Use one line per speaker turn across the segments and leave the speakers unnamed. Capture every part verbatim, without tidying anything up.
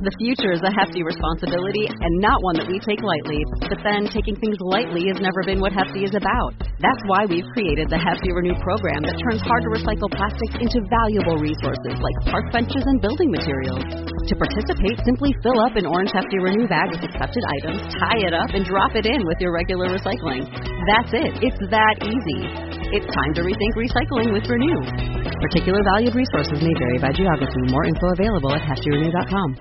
The future is a hefty responsibility and not one that we take lightly. But then, taking things lightly has never been what Hefty is about. That's why we've created the Hefty Renew program that turns hard-to-recycle plastics into valuable resources like park benches and building materials. To participate, simply fill up an orange Hefty Renew bag with accepted items, tie it up, and drop it in with your regular recycling. That's it. It's that easy. It's time to rethink recycling with Renew. Particular valued resources may vary by geography. More info available at hefty renew dot com.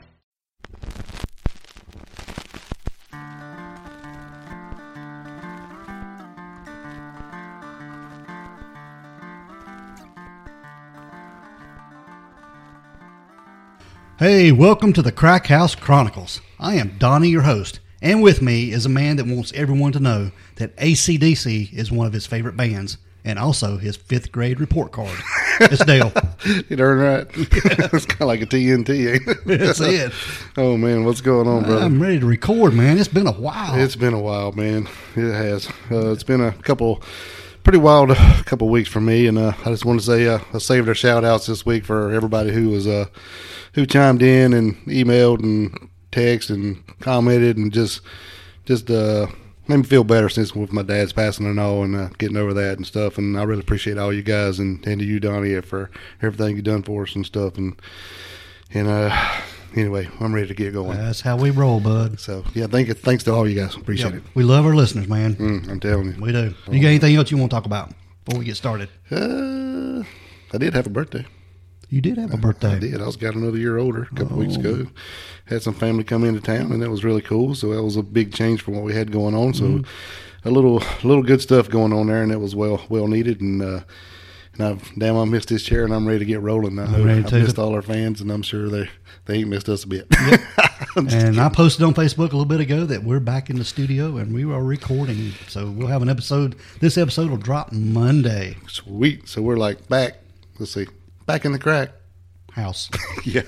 Hey, welcome to the Crack House Chronicles. I am Donnie, your host, and with me is a man that wants everyone to know that A C D C is one of his favorite bands, and also his fifth grade report card. It's Dale.
You darn right. It's kind of like a T N T, ain't it?
That's it.
Oh, man, what's going on, brother?
I'm ready to record, man. It's been a while.
It's been a while, man. It has. Uh, it's been a couple, pretty wild couple weeks for me, and uh, I just want to say uh, I saved our shout-outs this week for everybody who was uh, who chimed in and emailed and texted and commented and just just uh, made me feel better since with my dad's passing and all, and uh, getting over that and stuff. And I really appreciate all you guys and, and to you, Donnie, for everything you've done for us and stuff. And and uh, anyway, I'm ready to get going.
That's how we roll, bud.
So yeah, thank you. Thanks to all you guys. Appreciate
Yep.
it.
We love our listeners, man.
Mm, I'm telling you.
We do. You got anything else you want to talk about before we get started?
Uh, I did have a birthday.
You did have a birthday.
I did. I was got another year older a couple
Oh.
weeks ago. Had some family come into town, and that was really cool. So that was a big change from what we had going on. So
Mm-hmm.
a little, little good stuff going on there, and it was well, well needed. And uh, and I've damn, I missed this chair, and I'm ready to get rolling. I know
ready
I've
to.
missed all our fans, and I'm sure they they ain't missed us a bit.
And I posted on Facebook a little bit ago that we're back in the studio and we are recording. So we'll have an episode. This episode will drop Monday.
Sweet. So we're like back. Let's see, back in the crack.
House.
Yeah.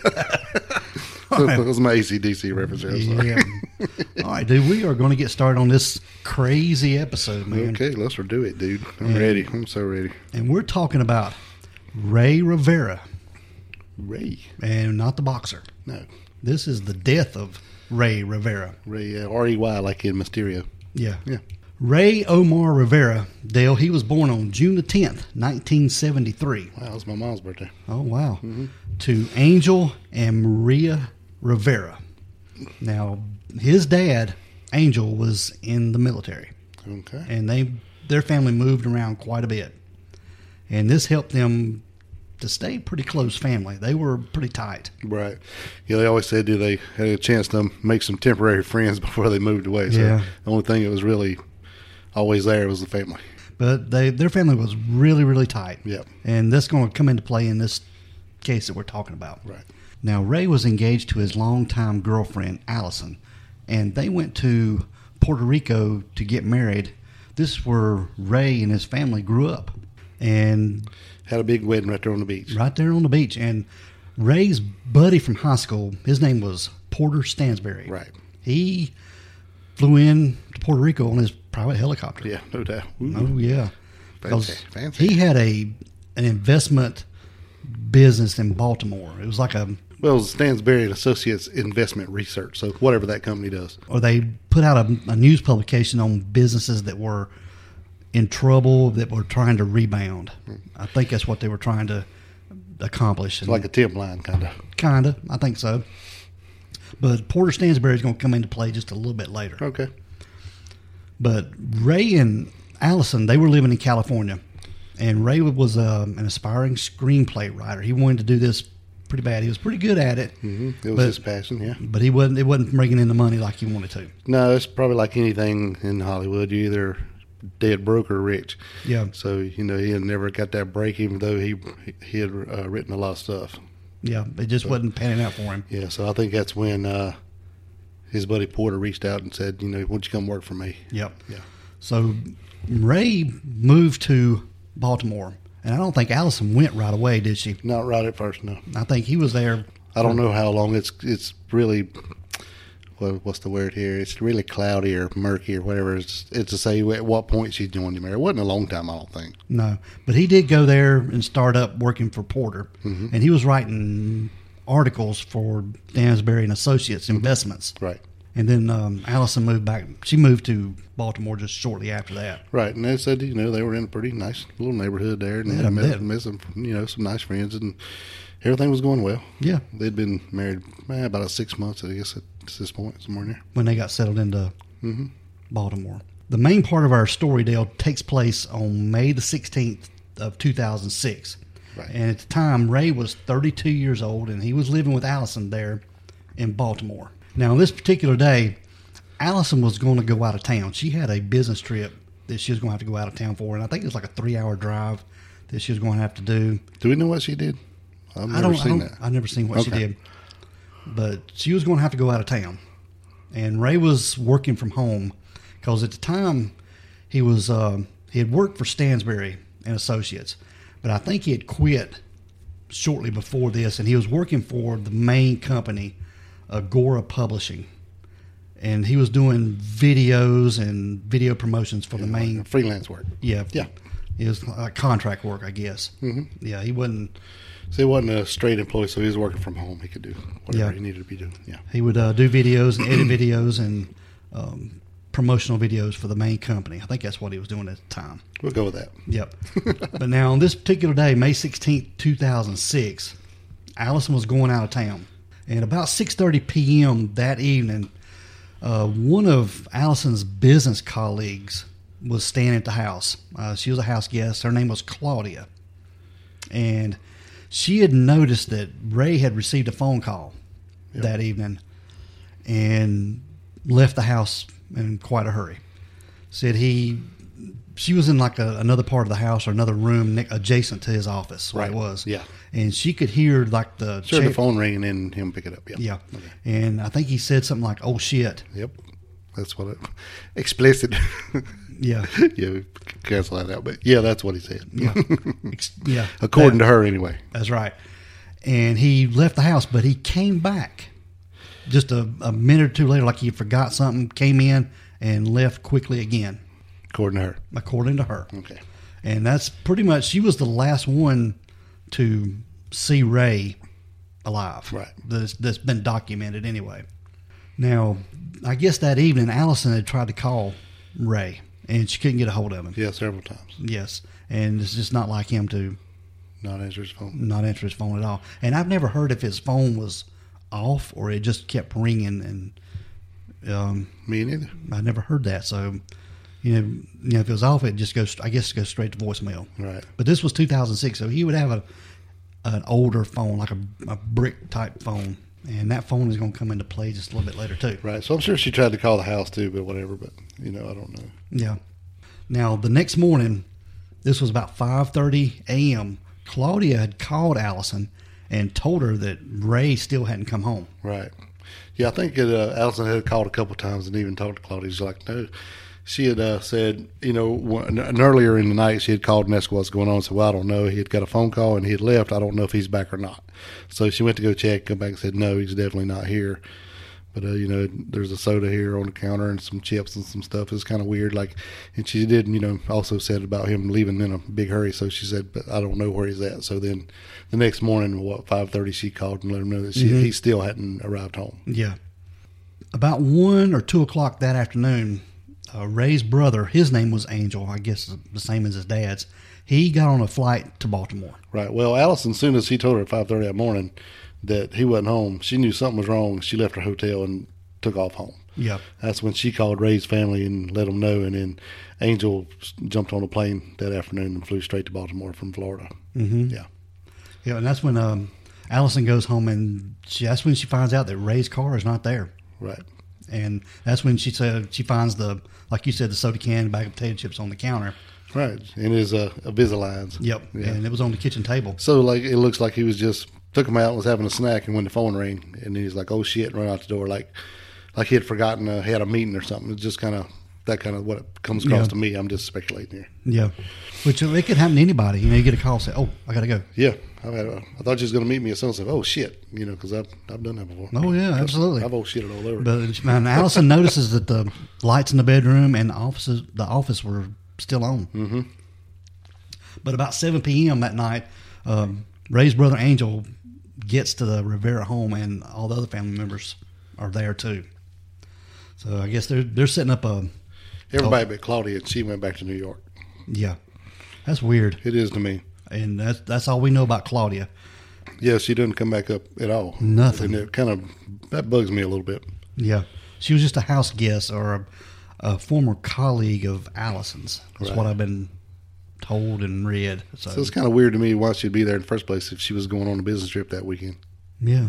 That was my A C D C reference there. I'm sorry.
Yeah. All right, dude. We are going to get started on this crazy episode, man.
Okay, let's do it, dude. I'm
And-
ready. I'm so ready.
And we're talking about Ray Rivera,
Ray.
and not the boxer.
No.
This is the death of Ray Rivera.
Ray, uh, R E Y, like in Mysterio.
Yeah.
Yeah.
Ray Omar Rivera, Dale, he was born on June the tenth, nineteen seventy-three.
Wow, it was my mom's birthday.
Oh, wow.
Mm-hmm.
To Angel and Maria Rivera. Now, his dad, Angel, was in the military,
Okay.
and they their family moved around quite a bit. And this helped them to stay pretty close family. They were pretty tight.
Right. Yeah, they always said they had a chance to make some temporary friends before they moved away. So
Yeah.
the only thing that was really always there was the family.
But they their family was really, really tight.
Yep.
And that's going to come into play in this case that we're talking about.
Right.
Now, Ray was engaged to his longtime girlfriend, Allison, and they went to Puerto Rico to get married. This is where Ray and his family grew up. And
Had a big wedding right there on the beach.
right there on the beach. And Ray's buddy from high school, his name was Porter Stansberry.
Right.
He flew in to Puerto Rico on his private helicopter.
Yeah, no doubt. Ooh.
Oh, yeah. Because
Fancy, fancy.
he had a an investment business in Baltimore. It was like a,
Well, it was Stansberry and Associates Investment Research, so whatever that company does.
or they put out a, a news publication on businesses that were in trouble, that were trying to rebound. I think that's what they were trying to accomplish.
It's like a tip line, kind of.
Kind of, I think so. But Porter Stansberry is going to come into play just a little bit later.
Okay.
But Ray and Allison, they were living in California. And Ray was um, an aspiring screenplay writer. He wanted to do this pretty bad. He was pretty good at it.
Mm-hmm. It was
but,
his passion, yeah.
But he wasn't. It wasn't bringing in the money like he wanted to.
No, it's probably like anything in Hollywood. You either dead broke or rich.
Yeah.
So, you know, he had never got that break, even though he he had uh, written a lot of stuff.
Yeah, it just wasn't panning out for him.
Yeah, so I think that's when uh, his buddy Porter reached out and said, you know, why don't you come work for me?
Yep.
Yeah.
So Ray moved to Baltimore, and I don't think Allison went right away, did she?
Not right at first, no.
I think he was there.
I don't know how long. It's it's really, well, what's the word here? It's really cloudy or murky or whatever. It's, it's to say at what point she joined him. It wasn't a long time, I don't think.
No, but he did go there and start up working for Porter,
Mm-hmm.
and he was writing articles for Stansberry and Associates Investments.
Right.
And then um, Allison moved back. She moved to Baltimore just shortly after that.
Right, and they said, you know, they were in a pretty nice little neighborhood there, and
Yeah,
they met,
that-
met some, you know, some nice friends, and everything was going well.
Yeah.
They'd been married eh, about six months, I guess, at this point, somewhere in there.
When they got settled into
Mm-hmm.
Baltimore. The main part of our story, Dale, takes place on May the sixteenth of two thousand six.
Right.
And at the time, Ray was thirty-two years old, and he was living with Allison there in Baltimore. Now, on this particular day, Allison was going to go out of town. She had a business trip that she was going to have to go out of town for, and I think it was like a three-hour drive that she was going to have to do.
Do we know what she did? I've never
I don't,
seen
I don't,
that.
I've never seen what she
Okay.
did. But she was going to have to go out of town. And Ray was working from home because at the time he was um, he had worked for Stansberry and Associates, but I think he had quit shortly before this, and he was working for the main company, Agora Publishing, and he was doing videos and video promotions for the main.
Freelance work.
Yeah,
Yeah.
It was like contract work, I guess.
Mm-hmm.
Yeah, he wasn't.
So he wasn't a straight employee, so he was working from home. He could do whatever
Yeah.
he needed to be doing. Yeah.
He would uh, do videos and edit videos and um, promotional videos for the main company. I think that's what he was doing at the time.
We'll go with that.
Yep. But now on this particular day, May sixteenth, two thousand six, Allison was going out of town. And about six thirty p.m. that evening, uh, one of Allison's business colleagues was staying at the house. Uh, she was a house guest. Her name was Claudia. And she had noticed that Ray had received a phone call
Yep.
that evening and left the house in quite a hurry. Said he, she was in like a, another part of the house or another room ne- adjacent to his office where it
Right.
was.
Yeah.
And she could hear like the
Sure,
cha-
the phone ringing and him pick it up. Yeah.
Yeah.
Okay.
And I think he said something like, "Oh shit."
Yep. That's what it. Explicit.
Yeah.
yeah, we cancel that out. But yeah, that's what he said.
Yeah. Ex- yeah.
According
That-
to her, anyway.
That's right. And he left the house, but he came back just a, a minute or two later, like he forgot something, came in and left quickly again,
According to her.
according to her.
Okay.
And that's pretty much, she was the last one to see Ray alive.
Right.
That's, that's been documented anyway. Now, I guess that evening, Allison had tried to call Ray, and she couldn't get a hold of him.
Yeah, several times.
Yes. And it's just not like him to
Not answer his phone.
not answer his phone at all. And I've never heard if his phone was off or it just kept ringing, and um,
Me neither.
I never heard that. So, you know, you know, if it was off, it just goes, I guess, it goes straight to voicemail.
Right.
But this was two thousand six, so he would have a an older phone, like a, a brick type phone, and that phone is going to come into play just a little bit later too.
Right. So I'm sure she tried to call the house too, but whatever. But you know, I don't know.
Yeah. Now the next morning, this was about five thirty a.m. Claudia had called Allison and told her that Ray still hadn't come home.
Right. Yeah, I think it, uh, Allison had called a couple times and even talked to Claudia. She's like, no. She had uh, said, you know, one, and earlier in the night she had called and asked what's going on. So, well, I don't know. He had got a phone call and he had left. I don't know if he's back or not. So she went to go check, come back and said, no, he's definitely not here. But, uh, you know, there's a soda here on the counter and some chips and some stuff. It's kind of weird. Like, and she did, you know, also said about him leaving in a big hurry. So she said, but I don't know where he's at. So then the next morning, what, five thirty, she called and let him know that she,
Mhm.
he still hadn't arrived home.
Yeah. About one or two o'clock that afternoon, uh, Ray's brother, his name was Angel, I guess the same as his dad's, he got on a flight to Baltimore.
Right. Well, Allison, as soon as he told her at five thirty that morning that he wasn't home, she knew something was wrong. She left her hotel and took off home.
Yeah.
That's when she called Ray's family and let them know. And then Angel jumped on a plane that afternoon and flew straight to Baltimore from Florida.
Mm-hmm.
Yeah.
Yeah, and that's when um, Allison goes home, and she, that's when she finds out that Ray's car is not there.
Right.
And that's when she said she finds the, like you said, the soda can, bag of potato chips on the counter.
Right. And his uh, Invisaligns.
Yep.
Yeah.
And it was on the kitchen table.
So, like, it looks like he was just took him out and was having a snack, and when the phone rang, and he's like, "Oh shit!" and ran out the door, like, like he had forgotten uh, he had a meeting or something. It's just kind of that kind of what it comes across
Yeah.
to me. I'm just speculating here.
Yeah. Which it could happen to anybody. You know, you get a call, say, "Oh, I got to go."
Yeah, I, had a, I thought you was going to meet me at sunset. Oh shit, you know, because I've I've done that before.
Oh yeah, absolutely.
I've old shitted all over.
But man, Allison notices that the lights in the bedroom and the offices, the office were still on.
Mm-hmm.
But about seven p.m. that night, um, Ray's brother Angel gets to the Rivera home, and all the other family members are there too. So I guess they're they're setting up a.
Everybody
oh,
but Claudia, and she went back to New York.
Yeah, that's weird.
It is to me.
And that's that's all we know about Claudia.
Yeah, she didn't come back up at all.
Nothing.
And it kind of that bugs me a little bit.
Yeah, she was just a house guest or a, a former colleague of Allison's. That's
Right.
what I've been told and read. So,
So it's kind of weird to me why she'd be there in the first place if she was going on a business trip that weekend.
yeah,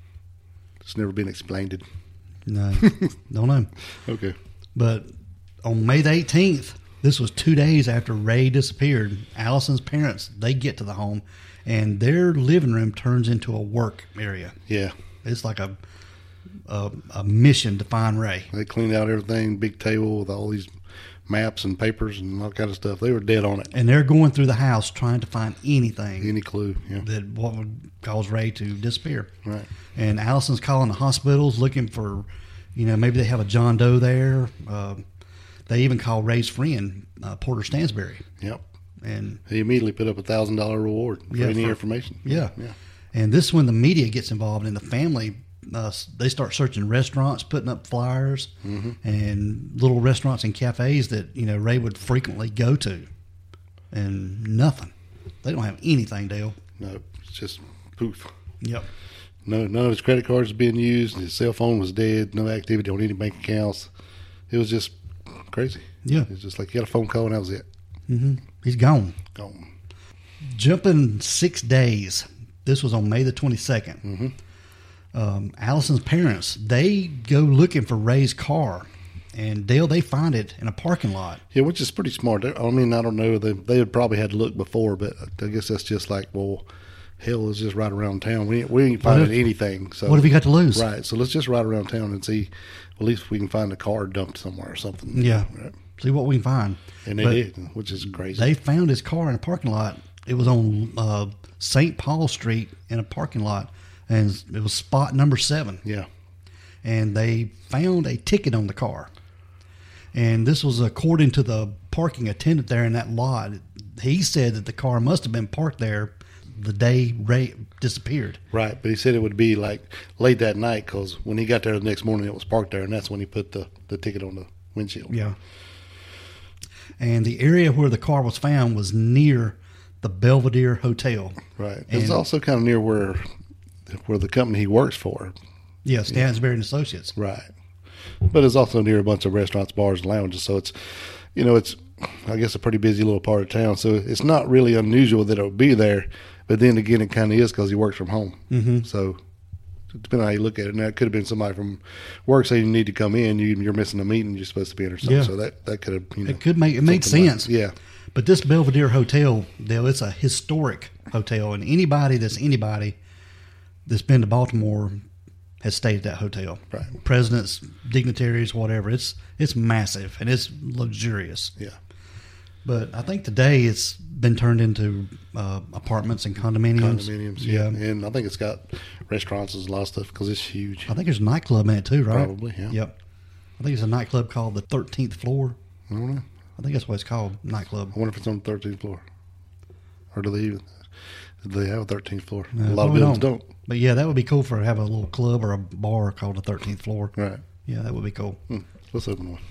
It's never been explained.
no, don't know.
Okay.
But on May the eighteenth, this was two days after Ray disappeared, Allison's parents, they get to the home, and their living room turns into a work area.
Yeah.
It's like a a, a mission to find Ray.
They cleaned out everything, big table with all these maps and papers and all kind of stuff. They were dead on it.
And they're going through the house trying to find anything
Any clue? Yeah.
that what would cause Ray to disappear.
Right.
And Allison's calling the hospitals looking for, you know, maybe they have a John Doe there. Uh, they even call Ray's friend, uh, Porter Stansberry.
Yep.
And
He immediately put up a thousand dollar reward for
Yeah,
any
for-
information.
yeah.
Yeah.
And this is when the media gets involved, and the family, uh, they start searching restaurants, putting up flyers,
Mm-hmm.
and little restaurants and cafes that, you know, Ray would frequently go to. And nothing. They don't have anything, Dale.
No, it's just poof.
Yep.
No, none of his credit cards was being used. His cell phone was dead. No activity on any bank accounts. It was just crazy.
Yeah.
It was just like you got a phone call and that was it.
hmm He's gone.
Gone.
Jumping six days. This was on May the twenty-second.
Mm-hmm.
Um, Allison's parents, they go looking for Ray's car. And Dale, they find it in a parking lot.
Yeah, which is pretty smart. I mean, I don't know. They they had probably had to look before, but I guess that's just like, well, hell is just right around town. We ain't, we ain't finding
if-
anything. So
What have you got to lose?
Right. So let's just ride around town and see. At least we can find a car dumped somewhere or something.
Yeah.
Right.
See what we can find.
And they
But
did, which is crazy.
They found his car in a parking lot. It was on uh, Saint Paul Street in a parking lot, and it was spot number seven.
yeah.
And they found a ticket on the car. And this was according to the parking attendant there in that lot. He said that the car must have been parked there the day Ray disappeared.
Right, but he said it would be like late that night because when he got there the next morning, it was parked there, and that's when he put the, the ticket on the windshield.
Yeah. And the area where the car was found was near the Belvedere Hotel.
Right. It's
And-
also kind of near where where the company he works for.
Yeah, Stansberry and Associates.
Right. But it's also near a bunch of restaurants, bars, and lounges. So it's, you know, it's, I guess, a pretty busy little part of town. So it's not really unusual that it would be there. But then again, it kind of is because he works from home.
Mm-hmm.
So depending on how you look at it, now it could have been somebody from work saying you need to come in. You, you're missing a meeting you're supposed to be in or something.
Yeah.
So that, that could have, you know.
It could make it made
something like-
sense.
yeah.
But this Belvedere Hotel, Dale, it's a historic hotel, and anybody that's anybody that's been to Baltimore has stayed at that hotel.
Right.
Presidents, dignitaries, whatever. It's it's massive and it's luxurious.
Yeah.
But I think today it's been turned into uh, apartments and condominiums.
Condominiums.
Yeah.
Yeah. And I think it's got restaurants and a lot of stuff because it's huge.
I think there's a nightclub in it too, right?
Probably, yeah.
Yep. I think it's a nightclub called the thirteenth Floor.
I don't know.
I think that's what it's called, nightclub.
I wonder if it's on the thirteenth floor. Or do they even, do they have a thirteenth floor?
No,
a lot of
probably
buildings
don't.
don't.
But yeah, that would be cool for have a little club or a bar called the thirteenth Floor.
Right.
Yeah, that would be cool.
Hmm. Let's open one.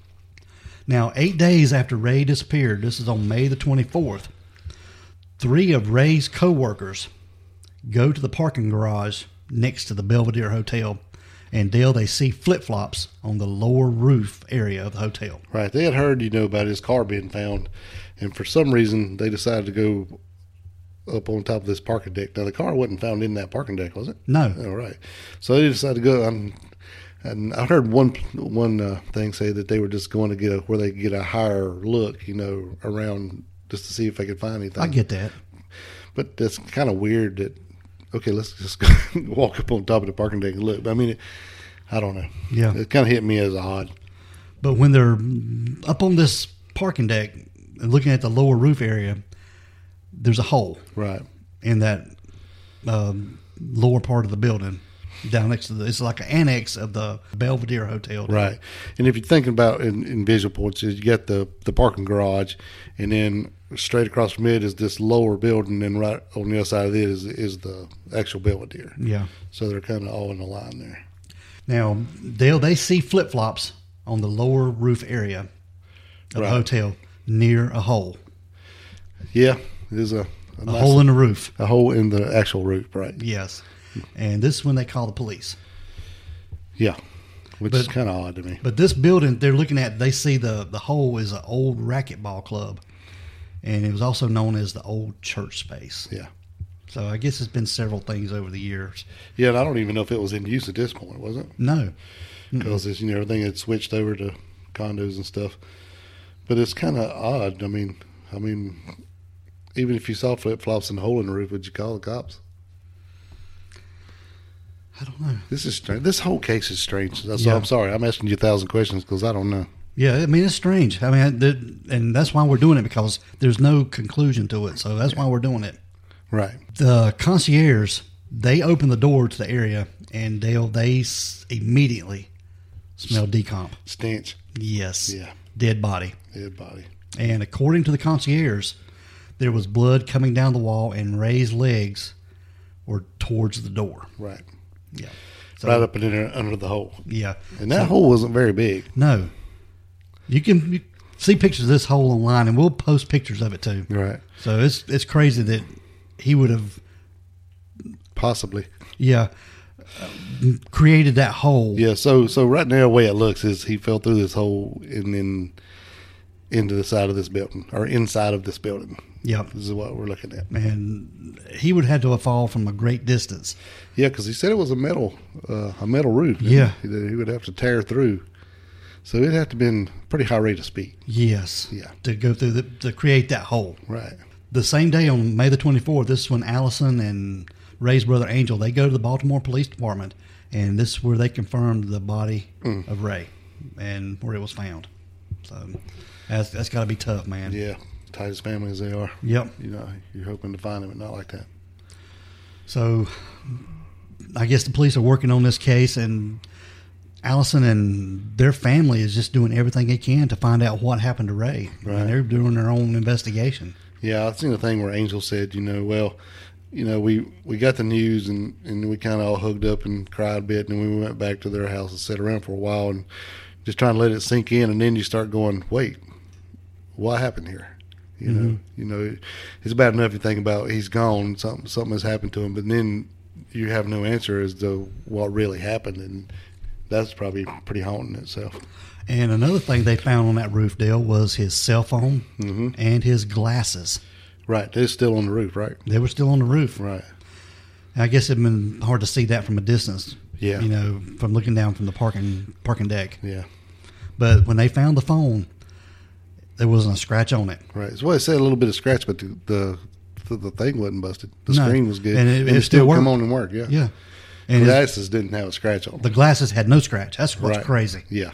Now, eight days after Ray disappeared, this is on May the twenty-fourth, three of Ray's co-workers go to the parking garage next to the Belvedere Hotel, and Dale, they see flip-flops on the lower roof area of the hotel.
Right. They had heard, you know, about his car being found, and for some reason they decided to go up on top of this parking deck. Now the car wasn't found in that parking deck, was it?
No.
All right. So they decided to go. And, and I heard one one uh, thing say that they were just going to get a where they could get a higher look, you know, around just to see if they could find anything.
I get that.
But that's kind of weird that, okay, let's just go walk up on top of the parking deck and look. I mean, it, I don't know.
Yeah.
It kind of hit me as odd.
But when they're up on this parking deck and looking at the lower roof area, there's a hole
Right.
in that um, lower part of the building down next to the, it's like an annex of the Belvedere Hotel.
Right. And if you're thinking about in, in visual points, is you got the, the parking garage, and then straight across from it is this lower building, and right on the other side of it is is the actual Belvedere.
Yeah.
So they're kind of all in a line there.
Now, Dale, they see flip-flops on the lower roof area of
Right.
the hotel near a hole.
Yeah, there's a, a,
A
nice-
hole in the roof.
a hole in the actual roof, right?
Yes. And this is when they call the police.
Yeah, which
But-
is kind of odd to me.
But this building they're looking at, they see the, the hole is an old racquetball club. And it was also known as the old church space.
Yeah,
So I guess it's been several things over the years.
yeah, and I don't even know if it was in use at this point, was it?
No.
Because it's, you know, everything had switched over to condos and stuff. But it's kind of odd. I mean, I mean, even if you saw flip flops and a hole in the roof, would you call the cops?
I don't know.
This is strange. This whole case is strange. That's
Yeah.
I'm sorry. I'm asking you a thousand questions because I don't know.
Yeah, I mean, it's strange. I mean, the, and that's why we're doing it, because there's no conclusion to it. So that's why we're doing it.
Right.
The concierge, they open the door to the area, and Dale, they s- immediately smell decomp.
Stench.
Yes.
Yeah.
Dead body.
Dead body.
And according to the concierge, there was blood coming down the wall, and Ray's legs were towards the door.
Right.
Yeah. So,
Right up in there under the hole.
Yeah.
And that hole wasn't very big.
No. You can you see pictures of this hole online, and we'll post pictures of it too.
Right.
So it's it's crazy that he would have,
Possibly.
yeah, uh, created that hole.
Yeah. So so right now, the way it looks is he fell through this hole and then into the side of this building or inside of this building.
Yep.
This is what we're looking at.
And he would have had to fall from a great distance.
Yeah, because he said it was a metal uh, a metal roof. didn't
Yeah.
he? That he would have to tear through. So it'd have to been pretty high rate of speed.
Yes.
Yeah.
To go through the, to create that hole.
Right.
The same day on May the twenty-fourth, this is when Allison and Ray's brother Angel, they go to the Baltimore Police Department, and this is where they confirmed the body
Mm.
of Ray and where it was found. So that's, that's got to be tough, man.
Yeah. Tight as family as they are.
Yep.
You know, you're hoping to find him, but not like that.
So I guess the police are working on this case, and Allison and their family is just doing everything they can to find out what happened to Ray.
Right.
And they're doing their own investigation.
Yeah, I've seen a thing where Angel said, you know, well, you know, we, we got the news and, and we kind of all hugged up and cried a bit, and then we went back to their house and sat around for a while and just trying to let it sink in, and then you start going, wait, what happened here? You know,
Mm-hmm.
you know, it's bad enough you think about he's gone, something something has happened to him, but then you have no answer as to what really happened, and that's probably pretty haunting itself.
And another thing they found on that roof, Dale, was his cell phone
Mm-hmm.
and his glasses.
Right, it's still on the roof, right?
They were still on the roof.
Right.
I guess it'd been hard to see that from a distance.
Yeah.
You know, from looking down from the parking parking deck.
Yeah.
But when they found the phone, there wasn't a scratch on it.
Right. So well, it said a little bit of scratch, but the the, the, the thing wasn't busted. The
No.
screen was good,
And
and
it-
it,
it still
still come
worked.
on and work. Yeah.
Yeah.
The
And his-
glasses didn't have a scratch on them.
the glasses had no scratch. That's what's
Right.
crazy.
Yeah.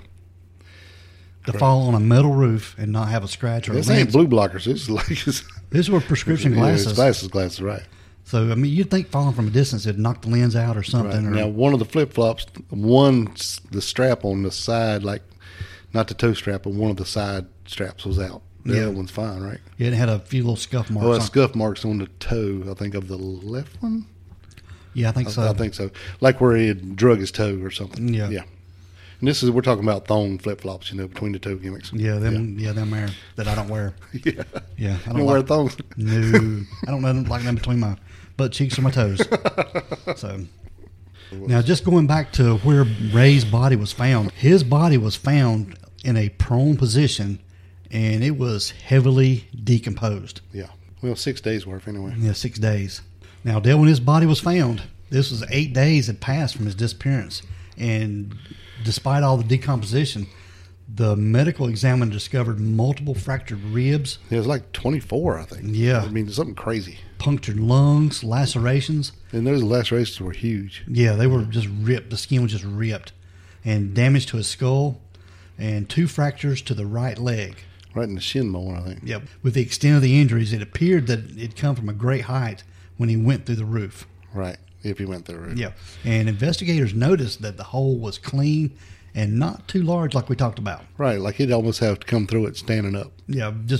To fall on a metal roof and not have a scratch or a
This ain't
lens.
blue blockers. It's like it's,
These were prescription
yeah, it's
glasses.
glasses, glasses. Right.
So, I mean, you'd think falling from a distance it'd knock the lens out or
Right.
something. Or,
Now, one of the flip flops, one s- the strap on the side, like not the toe strap, but one of the side straps was out. The
Yeah.
other one's fine, right?
it had a few little scuff marks.
Oh,
on-
scuff marks on the toe. I think of the left one.
yeah, I think
I,
so.
I think so. Like where he had drug his toe or something.
Yeah.
Yeah. And this is we're talking about thong flip flops, you know, between the toe gimmicks.
Yeah, them. Yeah, them there that I don't wear.
Yeah.
Yeah, I
You
don't
don't wear
like,
thongs.
No, I don't know, like them between my butt cheeks or my toes. So now, just going back to where Ray's body was found, his body was found in a prone position, and it was heavily decomposed.
Yeah. Well, six days worth anyway.
Yeah, six days. Now, Dale, when his body was found, this was eight days had passed from his disappearance, and despite all the decomposition, the medical examiner discovered multiple fractured ribs,
It was like twenty-four, I think.
Yeah.
I mean, something crazy.
punctured lungs, lacerations.
And those lacerations were huge.
Yeah, they were just ripped. The skin was just ripped, and damage to his skull, and two fractures to the right leg.
Right in the shin bone, I think.
Yep. With the extent of the injuries, it appeared that it'd come from a great height when he went through the roof.
Right. If he went through it.
Yeah. And investigators noticed that the hole was clean and not too large like we talked about.
Right. Like he'd almost have to come through it standing up.
Yeah, just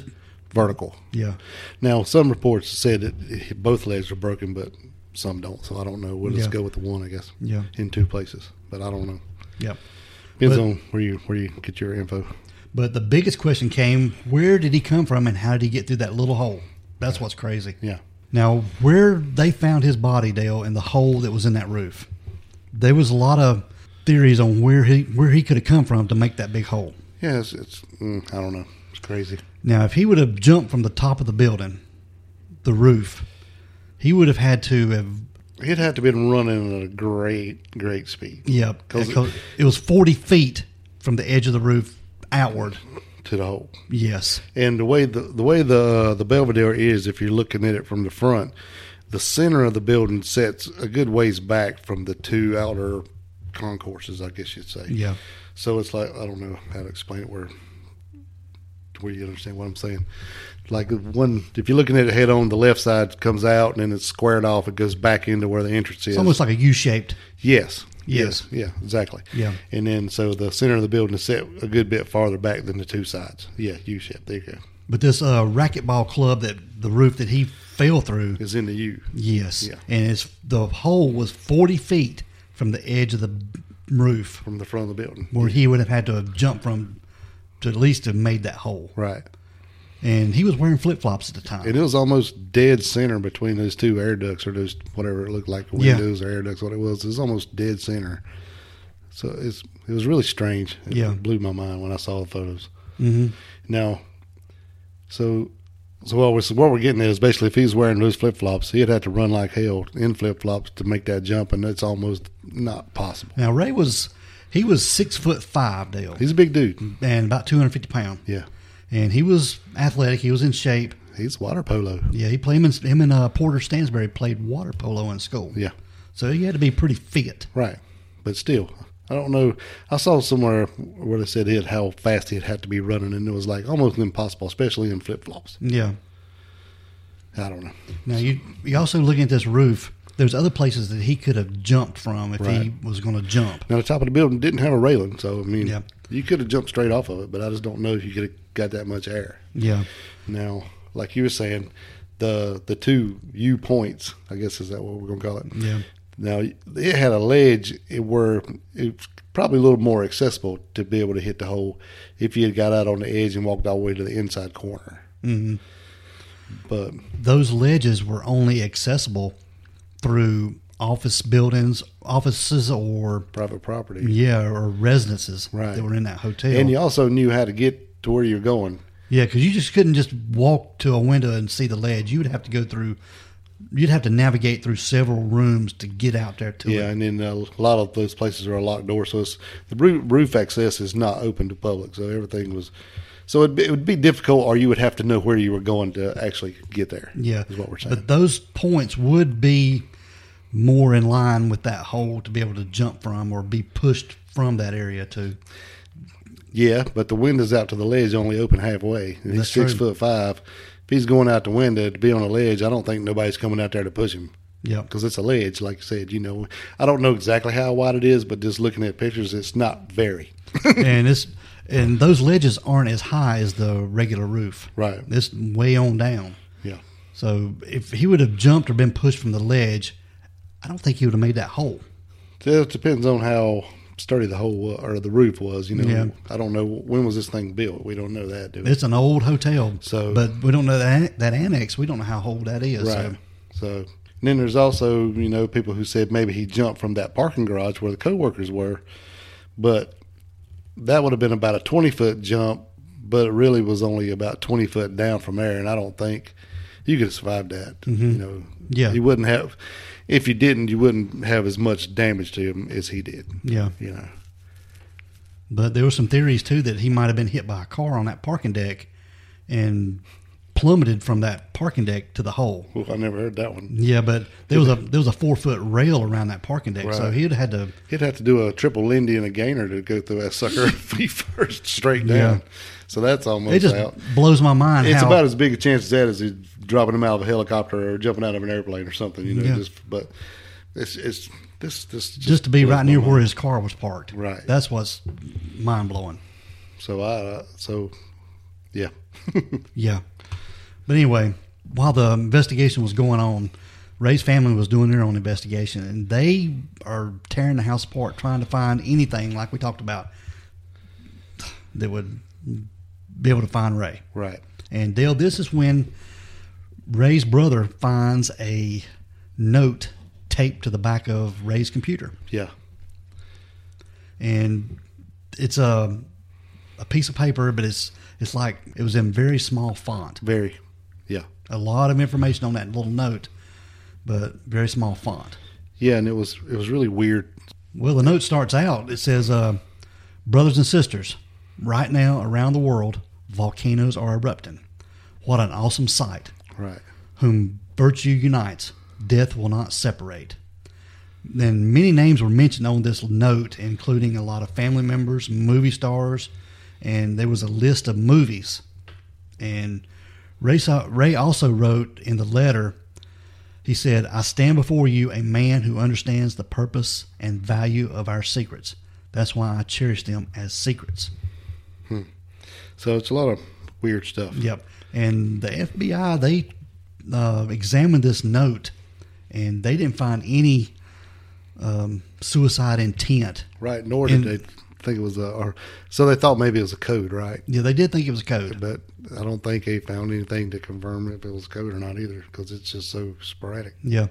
vertical.
Yeah.
Now, some reports said that both legs were broken, but some don't. So I don't know. We'll just
Yeah.
go with the one, I guess.
Yeah.
In two places, but I don't know.
Yep.
Depends
But-
on where you where you get your info.
But the biggest question came, where did he come from and how did he get through that little hole? That's what's crazy.
Yeah.
Now, where they found his body, Dale, in the hole that was in that roof, there was a lot of theories on where he where he could have come from to make that big hole.
Yeah, it's, it's mm, I don't know. It's crazy.
Now, if he would have jumped from the top of the building, the roof, he would have had to have,
He'd have to been running at a great, great speed.
yeah,
'Cause
because it was forty feet from the edge of the roof outward.
to the hole.
Yes.
And the way the the way the the Belvedere is, if you're looking at it from the front, the center of the building sets a good ways back from the two outer concourses, I guess you'd say.
Yeah.
So it's like, I don't know how to explain it where where you understand what I'm saying. Like one, if you're looking at it head on, the left side comes out and then it's squared off. It goes back into where the entrance is.
It's almost like a U-shaped.
Yes.
Yes.
Yes. Yeah, exactly.
Yeah.
And then so the center of the building is set a good bit farther back than the two sides. Yeah, U-shaped. There you go.
But this uh, racquetball club, that the roof that he fell through,
It's in the U.
yes,
Yeah.
and it's, the hole was forty feet from the edge of the roof,
From the front of the building.
where he would have had to have jumped from to at least have made that hole.
Right.
And he was wearing flip flops at the time.
And it was almost dead center between those two air ducts, or those whatever it looked like,
Yeah.
windows or air ducts, what it was. It was almost dead center. So it's it was really strange. It
Yeah.
blew my mind when I saw the photos.
hmm
Now, so so what we're, what we're getting at is basically if he's wearing those flip flops, he'd have to run like hell in flip flops to make that jump, and it's almost not possible.
Now Ray was he was six foot five, Dale,
He's a big dude.
and about two hundred fifty pounds,
Yeah,
and he was athletic. He was in shape.
he's water polo.
Yeah, he played him and, him and uh, Porter Stansberry played water polo in school.
Yeah,
So he had to be pretty fit.
right. But still, I don't know. I saw somewhere where they said it how fast he'd have to be running, and it was like almost impossible, especially in flip flops.
Yeah.
I don't know.
Now you you also looking at this roof. There's other places that he could have jumped from if he
Right.
was going to jump.
Now the top of the building didn't have a railing, so I mean,
Yeah.
you could have jumped straight off of it, but I just don't know if you could have got that much air.
Yeah.
Now, like you were saying, the the two U points, I guess is that what we're gonna call it.
Yeah.
Now it had a ledge where it's probably a little more accessible to be able to hit the hole if you had got out on the edge and walked all the way to the inside corner.
hmm
But
Those ledges were only accessible through office buildings, offices, or
private property,
yeah, or residences
Right.
that were in that hotel.
and you also knew how to get to where you're going.
Yeah, because you just couldn't just walk to a window and see the ledge. You would have to go through. You'd have to navigate through several rooms to get out there to
Yeah,
it.
and then uh, a lot of those places are a locked door, so it's, the roof, roof access is not open to public. So everything was, so it'd be, it would be difficult, or you would have to know where you were going to actually get there.
Yeah,
is what we're saying.
but those points would be more in line with that hole to be able to jump from or be pushed from that area to.
Yeah, but the windows out to the ledge only open halfway. And he's
That's
six
true.
foot five. If he's going out the window to be on a ledge, I don't think nobody's coming out there to push him.
Yeah,
Because it's a ledge, like you said. You know, I don't know exactly how wide it is, but just looking at pictures, it's not very.
and it's and those ledges aren't as high as the regular roof.
Right.
It's way on down.
Yeah.
So if he would have jumped or been pushed from the ledge, I don't think he would have made that hole.
It depends on how sturdy the hole wa- or the roof was. You know,
Yeah.
I don't know when was this thing built. We don't know that, do we?
It's an old hotel,
So-
but we don't know that that annex. We don't know how old that is.
Right.
So,
So, and then there's also, you know, people who said maybe he jumped from that parking garage where the coworkers were, but that would have been about a twenty foot jump, but it really was only about twenty foot down from there, and I don't think you could have survived that. You know,
Yeah.
you wouldn't have. If you didn't, you wouldn't have as much damage to him as he did.
yeah.
You know.
But there were some theories too that he might have been hit by a car on that parking deck and plummeted from that parking deck to the hole.
Well, I never heard that one.
Yeah, but there was a there was a four foot rail around that parking deck, so
Right.
he'd had to.
He'd have to do a triple Lindy and a gainer to go through that sucker feet first straight down.
Yeah.
So that's almost
It just
out.
blows my mind.
It's
how,
about as big a chance as that as he's dropping him out of a helicopter or jumping out of an airplane or something. You know,
Yeah.
just but it's it's this this
just to be
blows
right
my
near
mind.
where his car was parked.
Right.
That's what's mind blowing.
So I uh, so yeah.
Yeah. But anyway, while the investigation was going on, Ray's family was doing their own investigation, and they are tearing the house apart, trying to find anything, like we talked about, that would be able to find Ray.
Right.
And Dale, this is when Ray's brother finds a note taped to the back of Ray's computer.
Yeah.
And it's a a piece of paper, but it's it's like it was in very small font.
Very. Yeah.
A lot of information on that little note, but very small font.
Yeah, and it was it was really weird.
Well, the note starts out. It says, uh, "Brothers and sisters, right now around the world, volcanoes are erupting. What an awesome sight!
Right.
Whom virtue unites, death will not separate." Then many names were mentioned on this note, including a lot of family members, movie stars, and there was a list of movies. And Ray, saw, Ray also wrote in the letter, he said, "I stand before you a man who understands the purpose and value of our secrets. That's why I cherish them as secrets."
Hmm. So it's a lot of weird stuff.
Yep. And the F B I, they uh, examined this note, and they didn't find any um, suicide intent.
Right. Nor did
And-
they think it was a, or so they thought maybe it was a code, right?
Yeah, they did think it was a code.
But I don't think they found anything to confirm if it was code or not either, because it's just so sporadic.
Yeah.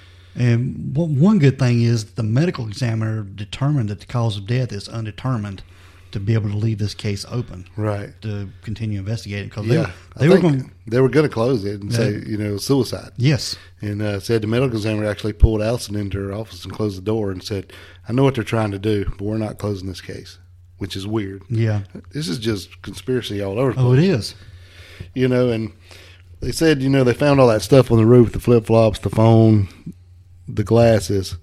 And one one good thing is the medical examiner determined that the cause of death is undetermined to be able to leave this case open
Right.
to continue investigating. Because
Yeah.
they, they
I
were
think
going,
they were going to close it and
Yeah.
say, you know, suicide.
yes,
And uh, said the medical examiner actually pulled Allison into her office and closed the door and said, "I know what they're trying to do, but we're not closing this case," which is weird.
yeah.
This is just conspiracy all over the
Oh,
place.
it is.
You know, and they said, you know, they found all that stuff on the roof, the flip-flops, the phone, the glasses,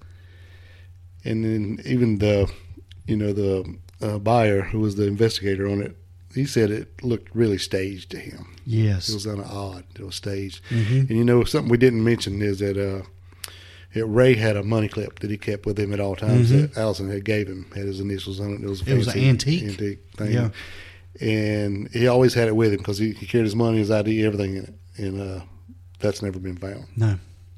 and then even the, you know, the uh, buyer who was the investigator on it, he said it looked really staged to him.
Yes.
It was kind of odd. It was staged.
Mhm.
And, you know, something we didn't mention is that uh, that Ray had a money clip that he kept with him at all times
Mhm.
that Allison had gave him, had his initials on it. It was, a
It was an
fancy
antique.
antique thing.
Yeah.
And he always had it with him because he, he carried his money, his I D, everything in it. And uh, that's never been found.
No.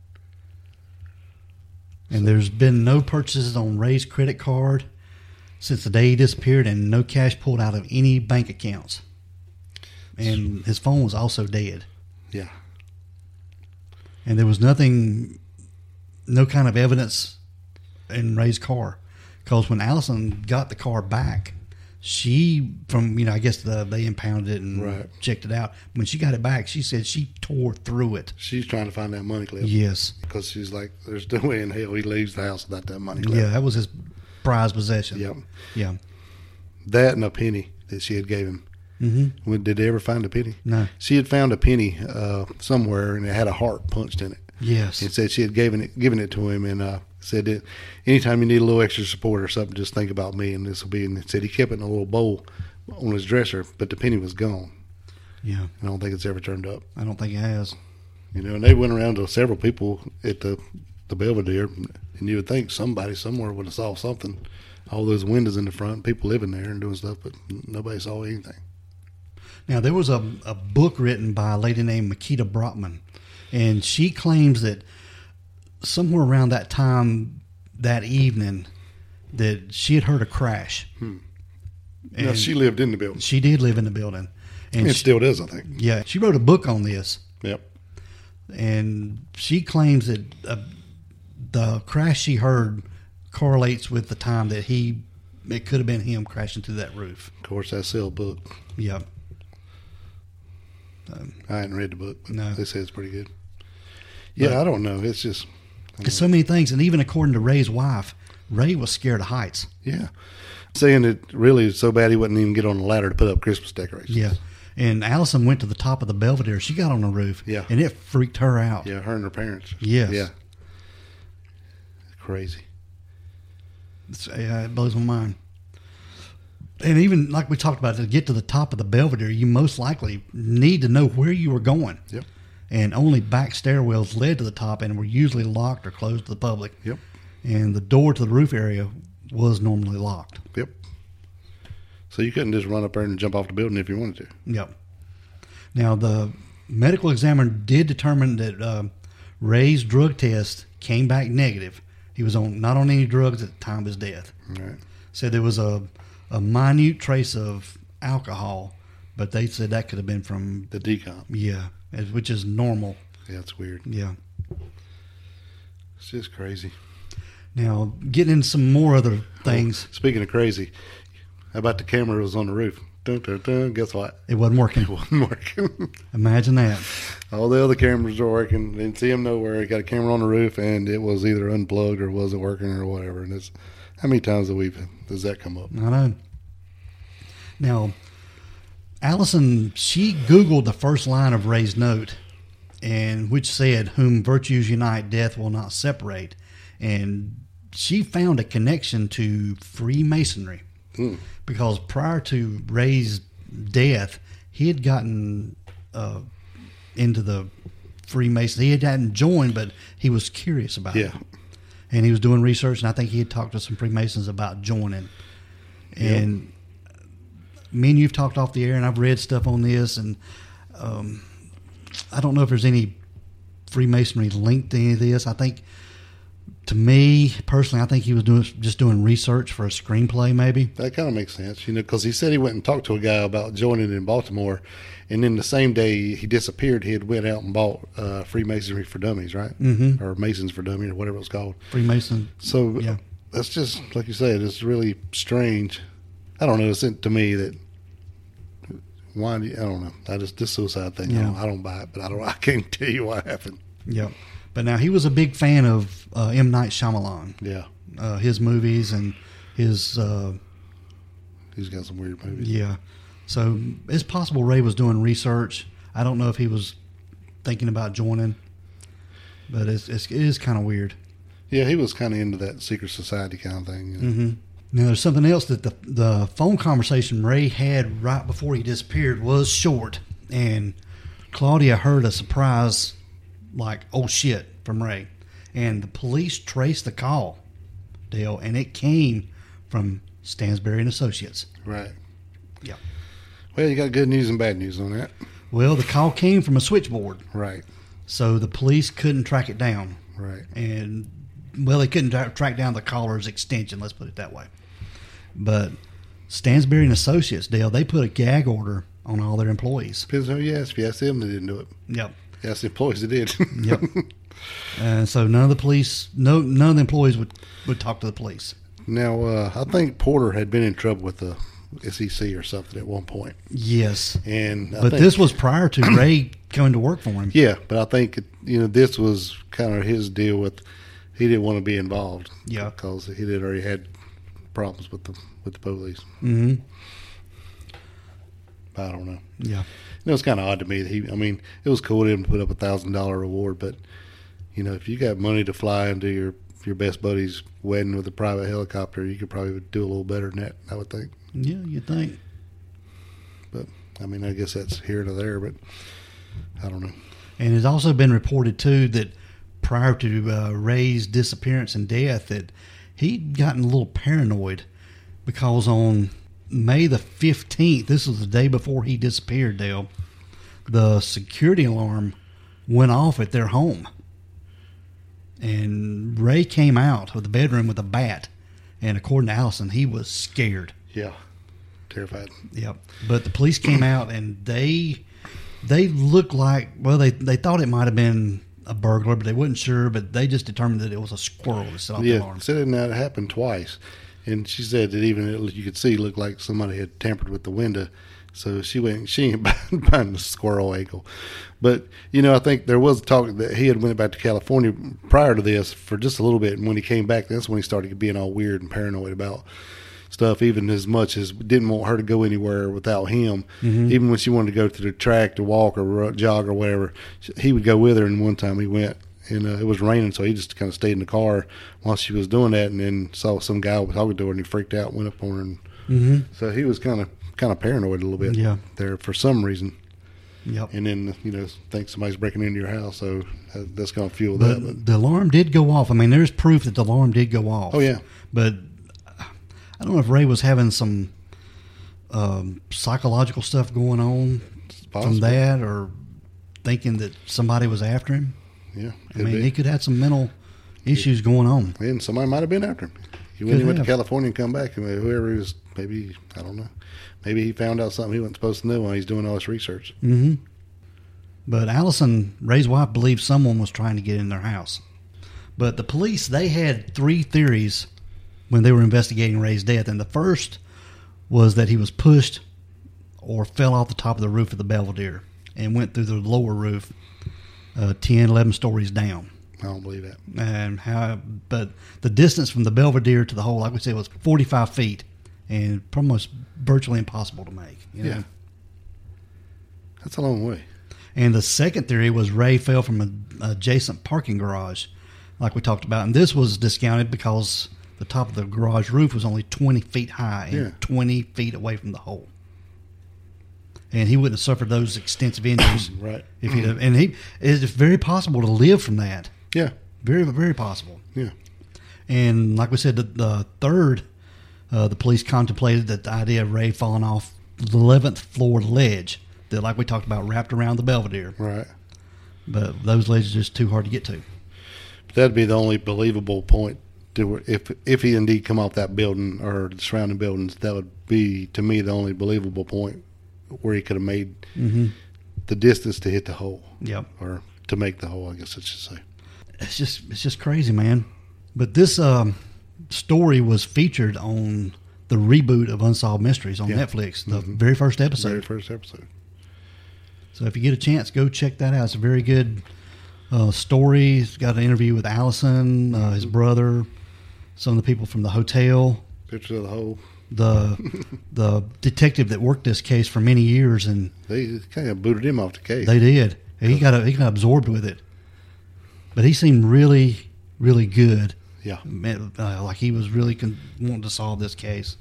And there's been no purchases on Ray's credit card since the day he disappeared, and no cash pulled out of any bank accounts. And his phone was also dead.
Yeah.
And there was nothing, no kind of evidence in Ray's car. Because when Allison got the car back, she, from, you know, I guess the, they impounded it and
Right.
checked it out. When she got it back, she said she tore through it.
She's trying to find that money clip.
Yes.
Because she's like, there's no way in hell he leaves the house without that money clip.
Yeah, that was his prized possession.
Yep.
Yeah.
That and a penny that she had gave him.
Mm-hmm.
When, did they ever find a penny?
No.
She had found a penny uh, somewhere, and it had a heart punched in it.
Yes.
And said she had given it given it to him, and uh, said that anytime you need a little extra support or something, just think about me, and this will be. And it said he kept it in a little bowl on his dresser, but the penny was gone.
Yeah.
I don't think it's ever turned up.
I don't think it has.
You know, and they went around to several people at the the Belvedere, and you would think somebody somewhere would have saw something. All those windows in the front, people living there and doing stuff, but nobody saw anything.
Now, there was a, a book written by a lady named Makita Brotman, and she claims that somewhere around that time that evening that she had heard a crash.
Hmm.
And
Now, she lived in the building.
she did live in the building. And
It
she,
still does, I think.
yeah, she wrote a book on this,
Yep.
and she claims that uh, the crash she heard correlates with the time that he, it could have been him crashing through that roof.
Of course, I sell a book.
Yeah. Um,
I hadn't read the book, but
No.
they say it's pretty good. Yeah,
But-
I don't know. It's just,
There's so many things, and even according to Ray's wife, Ray was scared of heights.
yeah. Saying it really is so bad he wouldn't even get on the ladder to put up Christmas decorations.
Yeah. And Allison went to the top of the Belvedere. She got on the roof.
Yeah.
And it freaked her out.
Yeah, her and her parents.
Yes.
Yeah. Crazy.
It's, yeah, it blows my mind. And even like we talked about, to get to the top of the Belvedere, you most likely need to know where you were going.
Yep.
And only back stairwells led to the top and were usually locked or closed to the public.
Yep.
And the door to the roof area was normally locked.
Yep. So you couldn't just run up there and jump off the building if you wanted to.
Yep. Now, the medical examiner did determine that uh, Ray's drug test came back negative. He was on not on any drugs at the time of his death.
Right.
Said there was a, a minute trace of alcohol, but they said that could have been from
The decomp.
yeah, as- which is normal.
Yeah, it's weird.
Yeah.
It's just crazy.
Now getting into some more other things,
Speaking of crazy, how about the camera was on the roof? Dun, dun, dun. Guess what?
it wasn't working.
It wasn't working.
Imagine that.
All the other cameras were working. Didn't see them nowhere. He got a camera on the roof, and it was either unplugged or wasn't working or whatever. And it's how many times have we does that come up?
I know. Now, Allison, she Googled the first line of Ray's note, and which said, "Whom virtues unite, death will not separate," and she found a connection to Freemasonry
Hmm.
because prior to Ray's death, he had gotten uh, into the Freemasons. He hadn't joined, but he was curious about it.
Yeah,
And he was doing research, and I think he had talked to some Freemasons about joining. And me and you've talked off the air, and I've read stuff on this, and um, I don't know if there's any Freemasonry linked to any of this. I think, to me personally, I think he was doing just doing research for a screenplay, maybe.
that kind of makes sense, you know, because he said he went and talked to a guy about joining in Baltimore, and then the same day he disappeared, he had went out and bought uh, Freemasonry for Dummies, right?
Mm-hmm.
Or Masons for Dummies, or whatever it was called.
Freemason.
So
Yeah.
that's just like you said. It's really strange. I don't know. It's to me that why do you, I don't know. I just this suicide thing. I,
Yeah.
don't, I don't buy it, but I don't. I can't tell you what happened.
Yep. But now he was a big fan of uh, M. Night Shyamalan,
Yeah,
uh, his movies and his. Uh,
he's got some weird movies.
Yeah. So it's possible Ray was doing research. I don't know if he was thinking about joining, but it's, it's it is kind of weird.
Yeah, he was kind of into that secret society kind of thing. You know?
Mm-hmm. Now there's something else that the the phone conversation Ray had right before he disappeared was short, and Claudia heard a surprise, like "oh shit" from Ray, and the police traced the call, Dale, and it came from Stansberry and Associates.
Right.
Yeah.
Well, you got good news and bad news on that.
Well, the call came from a switchboard.
Right.
So the police couldn't track it down.
Right.
And, well, they couldn't tra- track down the caller's extension, let's put it that way. But Stansberry and Associates, Dale, they put a gag order on all their employees.
Depends on who you ask. If you ask them, they didn't do it.
Yep.
If you ask the employees, they did.
Yep. And so none of the police, no, none of the employees would, would talk to the police.
Now, uh, I think Porter had been in trouble with the S E C or something at one point.
Yes.
And I
But
think,
this was prior to Ray coming to work for him.
yeah, but I think, you know, this was kind of his deal with, he didn't want to be involved.
Yeah.
Because he had already had problems with the with the police.
Mm-hmm.
I don't know.
Yeah.
You know, it's kind of odd to me that he, I mean, it was cool of him to put up a thousand dollar reward, but, you know, if you got money to fly into your, your best buddy's wedding with a private helicopter, you could probably do a little better than that, I would think.
Yeah, you think.
But, I mean, I guess that's here to there, but I don't know.
And it's also been reported, too, that prior to uh, Ray's disappearance and death, that he'd gotten a little paranoid because on May the fifteenth, this was the day before he disappeared, Dale, the security alarm went off at their home. And Ray came out of the bedroom with a bat. And according to Allison, he was scared.
Yeah. Terrified.
Yep. But the police came out and they they looked like, well, they, they thought it might have been a burglar, but they wasn't sure. But they just determined that it was a squirrel that set off the
Yeah,
alarm.
said that it happened twice. And she said that even it, you could see it looked like somebody had tampered with the window. So she went, she ain't buying the squirrel ankle. But, you know, I think there was talk that he had went back to California prior to this for just a little bit. And when he came back, that's when he started being all weird and paranoid about stuff, even as much as didn't want her to go anywhere without him. Mm-hmm. Even when she wanted to go to the track to walk or jog or whatever, he would go with her. And one time he went, and uh, it was raining, so he just kind of stayed in the car while she was doing that, and then saw some guy was talking to her, and he freaked out, went up on her. And
Mm-hmm.
so he was kind of kind of paranoid a little bit
Yeah.
there for some reason.
Yep.
And then, you know, think somebody's breaking into your house, so that- that's going to fuel
But
that. But,
the alarm did go off. I mean, there's proof that the alarm did go off.
oh, yeah.
But I don't know if Ray was having some um, psychological stuff going on from
possible.
that, or thinking that somebody was after him.
Yeah,
I mean, be. he could have some mental issues going on.
And somebody might have been after him. He when he went to California and come back, and whoever he was, maybe, I don't know, maybe he found out something he wasn't supposed to know while he's doing all this research.
Mm-hmm. But Allison, Ray's wife, believed someone was trying to get in their house. But the police, they had three theories when they were investigating Ray's death. And the first was that he was pushed or fell off the top of the roof of the Belvedere and went through the lower roof uh, ten, eleven stories down.
I don't believe that.
And how, but the distance from the Belvedere to the hole, like we said, was forty-five feet and almost virtually impossible to make. You know?
Yeah. That's a long way.
And the second theory was Ray fell from an adjacent parking garage, like we talked about. And this was discounted because the top of the garage roof was only twenty feet high and
yeah.
twenty feet away from the hole. And he wouldn't have suffered those extensive injuries.
Right.
If he'd have, and he, it's very possible to live from that.
Yeah.
Very, very possible.
Yeah.
And like we said, the, the third, uh, the police contemplated that the idea of Ray falling off the eleventh floor ledge that, like we talked about, wrapped around the Belvedere.
Right.
But those ledges are just too hard to get to.
But that'd be the only believable point. To, if if he indeed come off that building or the surrounding buildings, that would be, to me, the only believable point where he could have made
mm-hmm.
the distance to hit the hole.
Yep.
Or to make the hole, I guess I should say.
It's just it's just crazy, man. But this um, story was featured on the reboot of Unsolved Mysteries on yeah. Netflix, the mm-hmm. very first episode.
Very first episode.
So if you get a chance, go check that out. It's a very good uh, story. It's got an interview with Allison, uh, his brother, some of the people from the hotel.
Picture of the hole.
The the detective that worked this case for many years, and
they kind of booted him off the case.
They did. He got he got absorbed with it, but he seemed really, really good.
Yeah,
uh, like he was really con- wanting to solve this case.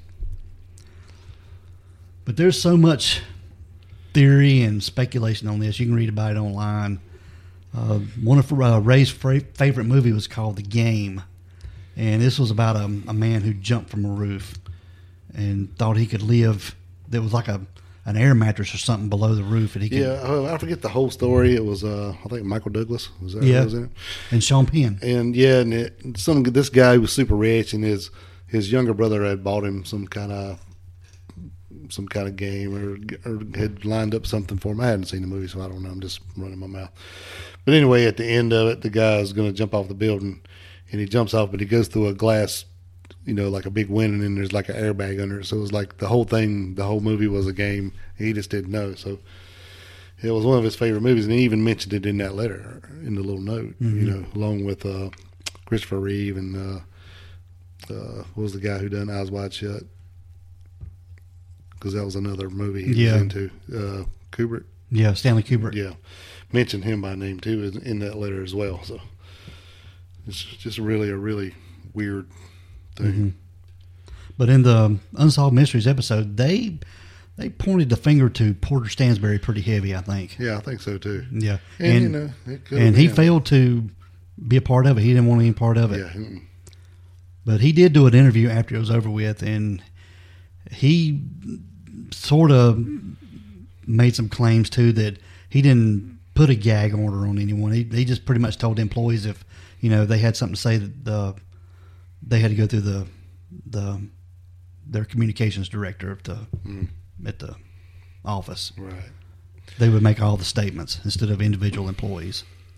But there's so much theory and speculation on this. You can read about it online. Uh, one of uh, Ray's fra- favorite movie was called The Game, and this was about a, a man who jumped from a roof and thought he could live. There was like a an air mattress or something below the roof, and he could.
Yeah, uh, I forget the whole story. It was uh, I think Michael Douglas was that
yeah,
who was in it?
And Sean Penn.
And yeah, and it, some this guy was super rich, and his his younger brother had bought him some kind of some kind of game or or had lined up something for him. I hadn't seen the movie, so I don't know. I'm just running my mouth. But anyway, at the end of it, the guy is going to jump off the building, and he jumps off, but he goes through a glass, you know, like a big window, and then there's like an airbag under it. So it was like the whole thing, the whole movie was a game. He just didn't know. So it was one of his favorite movies, and he even mentioned it in that letter, in the little note, mm-hmm. you know, along with uh, Christopher Reeve and uh, uh, what was the guy who done Eyes Wide Shut? Because that was another movie he
yeah.
was into. Uh, Kubrick?
Yeah, Stanley Kubrick.
Yeah. Mentioned him by name, too, in that letter as well. So it's just really a really weird thing.
Mm-hmm. But in the Unsolved Mysteries episode, they they pointed the finger to Porter Stansberry pretty heavy, I think.
Yeah, I think so, too.
Yeah.
And,
and,
you know, it could
and he
been.
failed to be a part of it. He didn't want any part of it.
Yeah. Mm-mm.
But he did do an interview after it was over with, and he sort of made some claims, too, that he didn't put a gag order on anyone. He, he just pretty much told employees if, you know, they had something to say, that the, they had to go through the the their communications director at the, mm. at the office.
Right.
They would make all the statements instead of individual employees.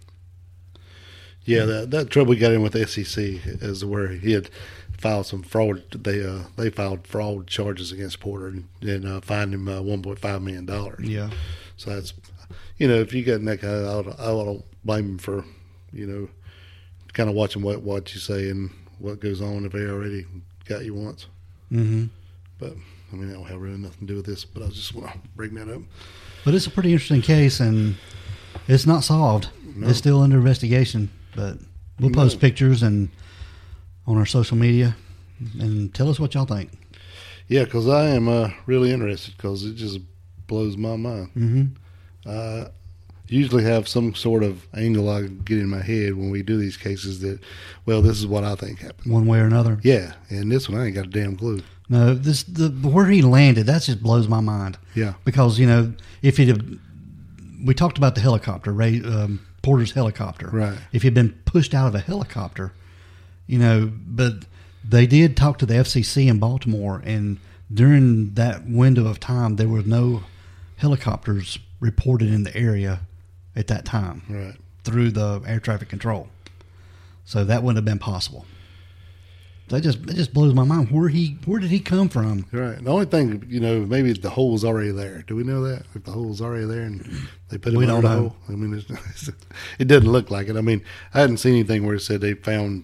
Yeah, that, that trouble he got in with the S E C is where he had filed some fraud. They uh, they filed fraud charges against Porter and, and uh, fined him uh, one point five million dollars.
Yeah.
So that's, you know, if you get in that kind of, I don't, I don't blame him for, you know, kind of watching what, what you say and what goes on if they already got you once.
Mm-hmm.
But, I mean, that don't have really nothing to do with this, but I just want to bring that up.
But it's a pretty interesting case, and it's not solved. No. It's still under investigation, but we'll no. post pictures and on our social media and tell us what y'all think.
Yeah, because I am uh, really interested because it just blows my mind.
Mm-hmm.
I usually have some sort of angle I get in my head when we do these cases that, well, this is what I think happened.
One way or another.
Yeah, and this one I ain't got a damn clue.
No, this the where he landed, that just blows my mind.
Yeah.
Because, you know, if he'd have we talked about the helicopter, Ray um, Porter's helicopter.
Right.
If you'd been pushed out of a helicopter, you know, but they did talk to the F C C in Baltimore, and during that window of time, there were no helicopters reported in the area at that time.
Right.
Through the air traffic control. So that wouldn't have been possible. That just it just blows my mind. Where he where did he come from?
Right. The only thing, you know, maybe the hole's already there. Do we know that? If the hole's already there and they put it
We
under
don't
the
know.
hole? I mean, it's, it doesn't look like it. I mean, I hadn't seen anything where it said they found,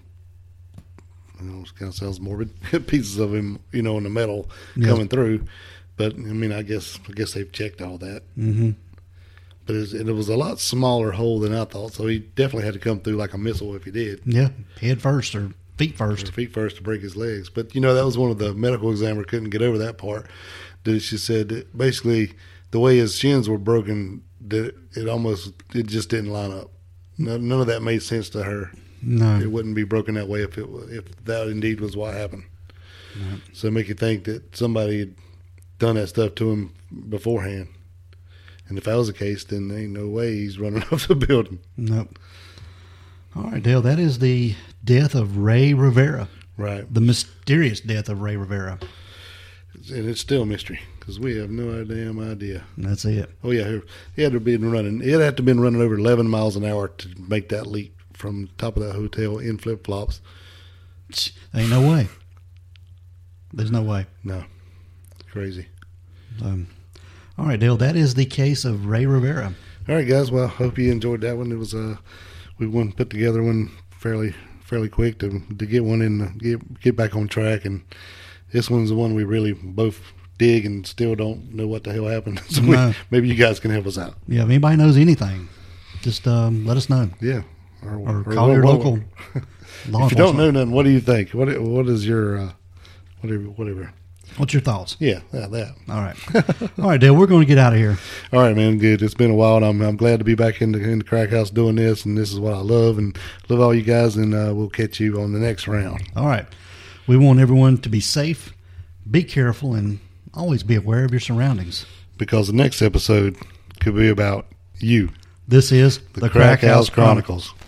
I know it kind of sounds morbid, pieces of him, you know, in the metal
Yeah.
coming through. But, I mean, I guess I guess they've checked all that.
Mm-hmm.
But it was, it was a lot smaller hole than I thought, so he definitely had to come through like a missile if he did.
Yeah, head first or feet first.
Or feet first to break his legs. But, you know, that was one of the medical examiner couldn't get over that part. That she said that basically the way his shins were broken, that it almost, it just didn't line up. None none of that made sense to her.
No.
It wouldn't be broken that way if it if that indeed was what happened.
No.
So it make you think that somebody had done that stuff to him beforehand. And if that was the case, then there ain't no way he's running off the building.
Nope. All right, Dale, that is the death of Ray Rivera.
Right.
The mysterious death of Ray Rivera.
And it's still a mystery because we have no damn idea.
And that's it.
Oh, yeah. He had to be running. It had to have been running over eleven miles an hour to make that leap from the top of that hotel in flip flops.
Ain't no way. There's no way.
No. Crazy.
Um, all right, Dale, that is the case of Ray Rivera.
All right, guys. Well, hope you enjoyed that one. It was uh, we one put together one fairly fairly quick to to get one in, get get back on track, and this one's the one we really both dig and still don't know what the hell happened. So we,
No.
maybe you guys can help us out.
Yeah, if anybody knows anything, just um, let us know.
Yeah,
Or call your
what-
local law
If you don't
enforcement.
know nothing, what do you think? What what is your uh, whatever whatever?
What's your thoughts?
Yeah, yeah, that.
All right. All right, Dale, we're going to get out of here.
All right, man. Good. It's been a while. And I'm I'm glad to be back in the in the crack house doing this, and this is what I love, and love all you guys. And uh, we'll catch you on the next round.
All right. We want everyone to be safe, be careful, and always be aware of your surroundings.
Because the next episode could be about you.
This is
The, Crack House Chronicles.